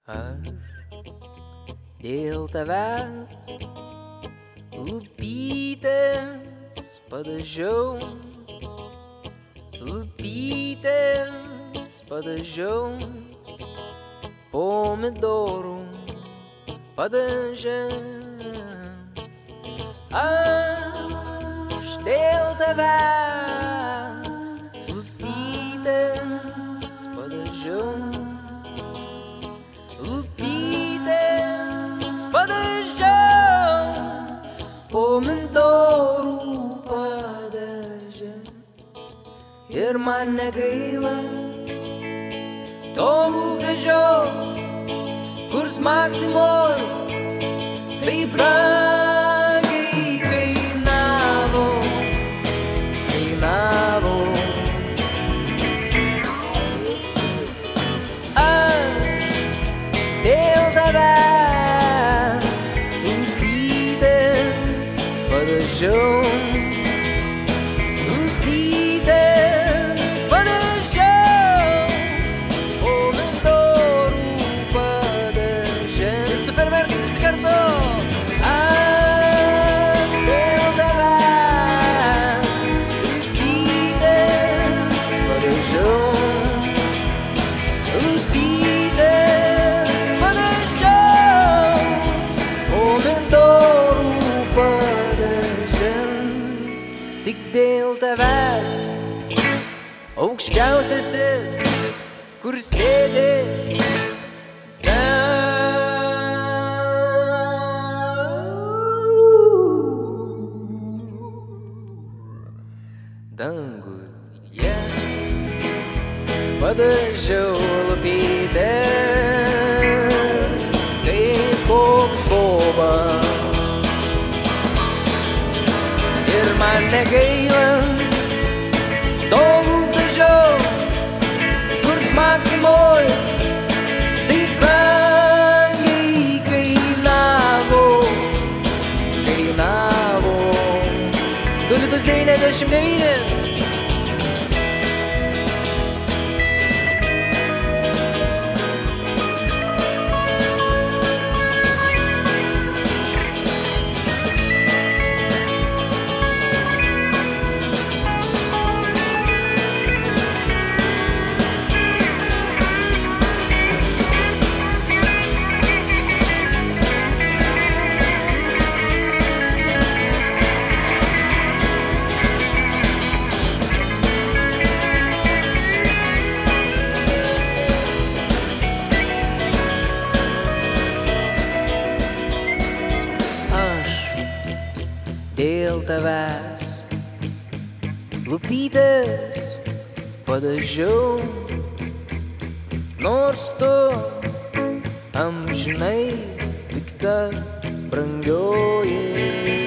Aš dėl tavęs lūpytes padažiau, lūpytes padažiau, pomidorų padaže. Aš dėl tavęs lūpytes padažiau, lūpytes padažiau, pomidorų padaže. Ir man negaila to lūpdažio, kurs Maksimoj tai brangiai kainavo. Aš dėl tavęs lūpytes padažiau, lūpytes padažiau, pomidorų padaže. Su ferverkais visi kartu. Aš dėl tavęs lūpytes padažiau, lūpytes padažiau, pomidorų padaže. Tik dėl tavęs aukščiausiasis, kur sėdi danguje, padažiau lūpytes kaip koks boba. Ir man negaila to lūpdažio, kurs Maksimoj tai brangiai kainavo. 2,99 litų. Dėl tavęs lūpytes padažiau, nors tu amžinai pikta brangioji.